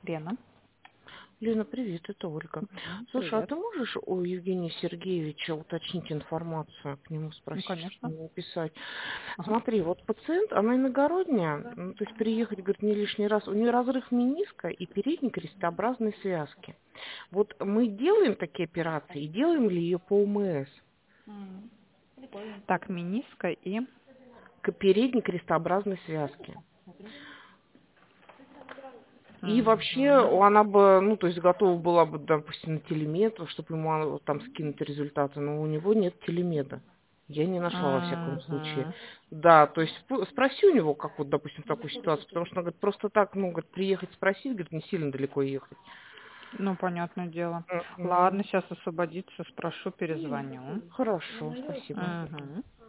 Лена. Лена, привет, это Ольга. Слушай, а Привет. ты можешь у Евгения Сергеевича уточнить информацию, к нему Ну, спросить, что конечно. ему написать? Ага. Смотри, вот пациент, она иногородняя, то есть переехать, говорит, не лишний раз. У нее разрыв мениска и передней крестообразной связки. Вот мы делаем такие операции и делаем ли ее по УМС? Так, мениска и... К передней крестообразной связке. И вообще Мгм. она бы, ну, то есть готова была бы, допустим, на телемед, чтобы ему там скинуть результаты, но у него нет телемеда. Я не нашла во всяком случае. Мгм. Да, то есть спроси у него, как вот, допустим, в такую ситуацию, потому что, она говорит, просто так, ну, говорит, приехать спросить, говорит, не сильно далеко ехать. Ну, понятное дело. Мгм. Ладно, сейчас освободится, спрошу, перезвоню. Хорошо, спасибо. Мгм.